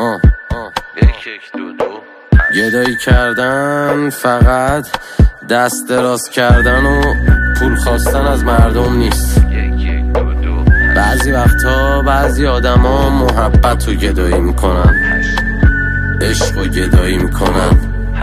گدایی کردن فقط دست دراز کردن و پول خواستن از مردم نیست. بعضی وقتا بعضی آدما محبت رو گدایی میکنن، عشق رو گدایی میکنن،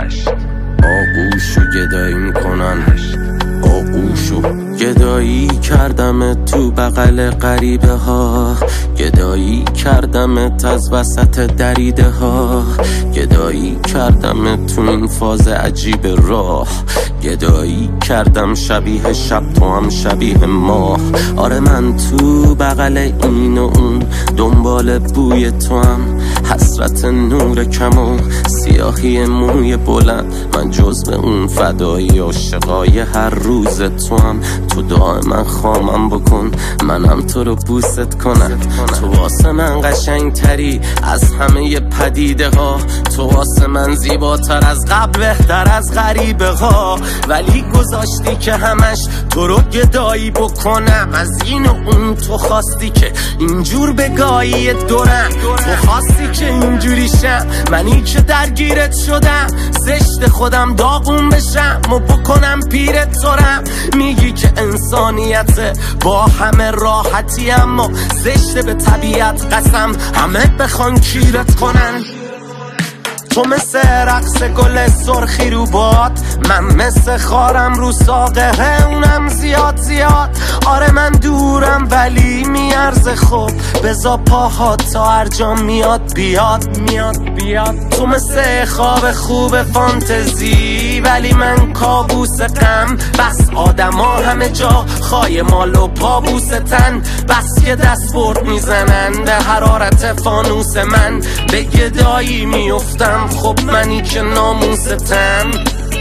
آغوش رو گدایی میکنن. آغوشو گدایی کردم تو بغل غریبه ها، گدایی کردم از وسط دریده ها، گدایی کردم تو این فاز عجیب راه، گدایی کردم شبیه شب تو هم شبیه ماه. آره من تو بغل این و اون دنبال بوی تو هم، حسرت نور کم و سیاهی موی بلند. من جزو اون فدایی عاشقای هر روز تو هم. تو دائما خامم بکن منم تو رو بوست کنم. تو واسه من قشنگ تری از همه پدیده ها، تو واسه من زیباتر از قبل بهتر از غریبه ها. ولی گذاشتی که همش تو رو گدایی بکنم، از این و اون تو خواستی که اینجور بگایی دورم، تو خواستی که اینجوری شم، منی که درگیرت شدم. زشت خودم داغون بشم و بکنم پیرت تورم. میگی که انسانیت با همه راحتی، اما زشت به طبیعت قسم همه بخوان کیرت کنن. تو مثل رقص گل سرخی رو باد، من مثل خارم رو ساقه اونم زیاد زیاد. آره من دورم ولی میارزه خوب، بزا پاها تا هر جا میاد بیاد میاد بیاد. تو مثل خواب خوب فانتزی ولی من کابوس غم. بس آدما همه جا خای مال و پابوس تن، بس که دست برد میزنن به حرارت فانوس من. به گدایی میفتم خب منی که ناموستم.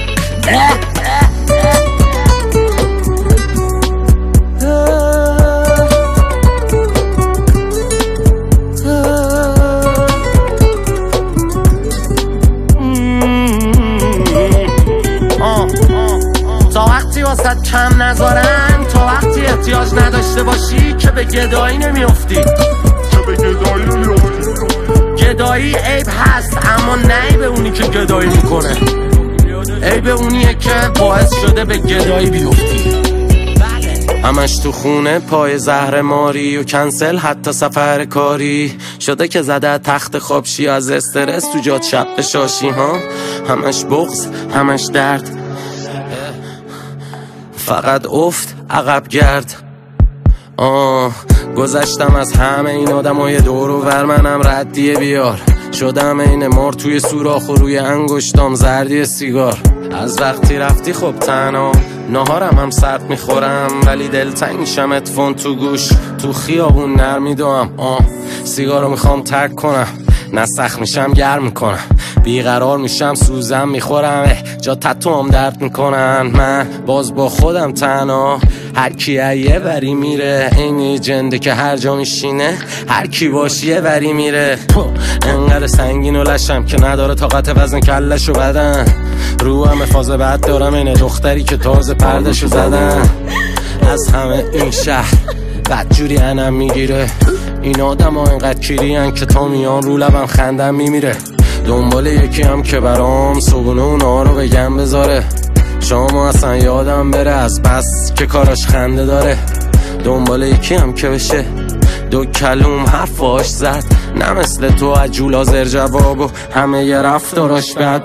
تا وقتی واسد کم نذارن، تا وقتی احتیاج نداشته باشی که به گدایی نمیافتی. گدایی عیب هست اما نه به اونی که گدایی میکنه، عیب اونیه که باعث شده به گدایی بیفتی. همش تو خونه پای زهر ماری و کنسل حتی سفر کاری شده که زده تخت خواب شی از استرس تو جات شب شاشی ها. همش بغض همش درد، فقط افت عقب گرد. گذشتم از همه این آدمای دور و ور، منم ردیه بیار شدم این مار توی سوراخ و روی انگشتام زردی سیگار. از وقتی رفتی خب تنها نهارم هم سرد میخورم، ولی دلتنگ میشم اتفون تو گوش تو خیابون نرمیدوام. سیگارو میخوام ترک کنم، نسخ میشم گرم میکنم، بیقرار میشم سوزم میخورم، جا تتوام درد میکنن. من باز با خودم تنها، هر کی یه وری میره، این جنده که هر جا میشینه هر کی باشی یه وری میره. انقدر سنگین و لشم که نداره طاقت وزن کلشو بدن، رو هم فاز بد دارم این دختری که تازه پردشو زدن. از همه این شهر بدجوری انم میگیره، این آدم ها اینقدر کیرین که تا میان رو لبم خندم میمیره. دنبال یکی هم که برام صبونه اونا رو بگم بذاره، شما اصلا یادم بره از بس که کاراش خنده داره. دنبال یکی هم که بشه دو کلوم حرفاش زد، نه مثل تو عجول آزر جواب و همه یه رفتاراش بد.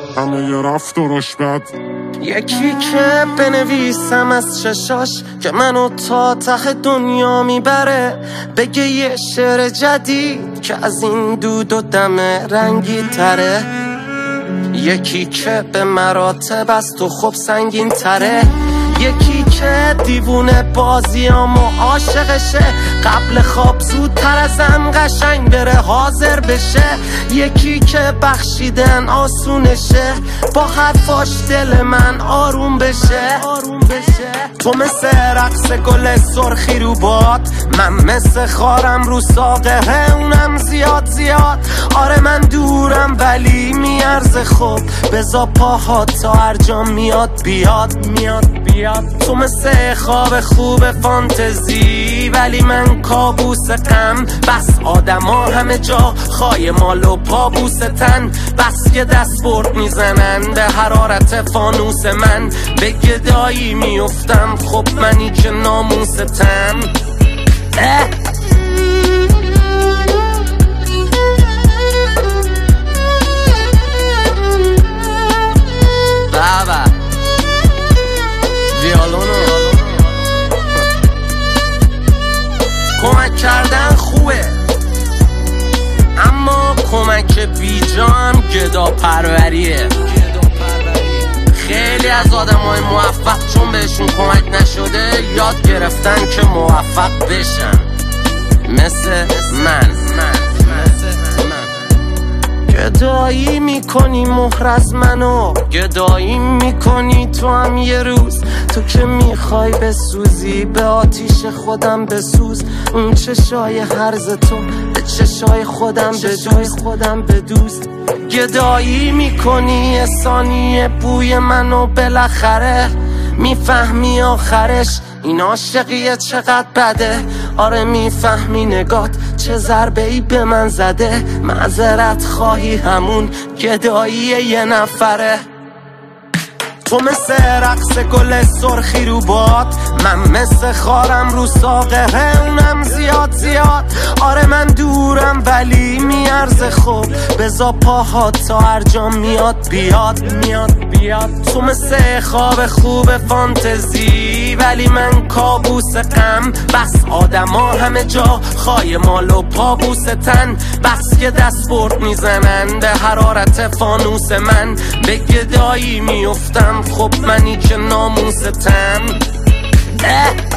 یکی که بنویسم از چشاش که منو تا ته دنیا میبره، بگه یه شعر جدید که از این دود و دم رنگی تره. یکی که به مراتب از تو خوب سنگین تره، یکی که دیوونه بازیام و عاشقشه، قبل خواب زودتر ازم قشنگ بره حاضر بشه. یکی که بخشیدن آسونشه، با حرفاش دل من آروم بشه. تو مثل رقص گل سرخی رو باد، من مثل خارم رو ساقه اونم زیاد زیاد. آره من دورم ولی میارزه خوب، بزا پاها تا هر جا میاد بیاد. تو مثل خواب خوب فانتزی ولی من کابوس غم. بس آدما همه جا خای مال و پابوس تن، بس که دست برد میزنن به حرارت فانوس من. به گدایی میفتم خب منی که ناموستم. بابا ویالونو کمک کردن خوبه، اما کمک بیجان گدا پروریه. خیلی از آدمای موفق چون بهشون کمک نشده یاد گرفتن که موفق بشن، مثل من. گدایی میکنی مهر از منو، گدایی میکنی تو هم یه روز. تو که میخوای بسوزی به آتیش خودم بسوز. اون چشای هرز تو به چشای خودم به جای خودم بدوز. گدایی میکنی ثانیه بوی منو، بالاخره میفهمی آخرش این عاشقیه چقدر بده. آره میفهمی نگات چه ضربه ای به من زده. معذرت خواهی همون گدایی یه نفره. تو مثل رقص گل سرخی رو باد، من مثل خارم رو ساقه اونم زیاد زیاد. آره من دورم ولی میارزه خوب، بزا پاها تا هر جا میاد بیاد. تو مثل خواب خوب فانتزی ولی من کابوس غم. بس آدما همه جا خای مال و پابوس تن، بس که دست برد میزنن به حرارت فانوس من. به گدایی میفتم خب منی که ناموستم.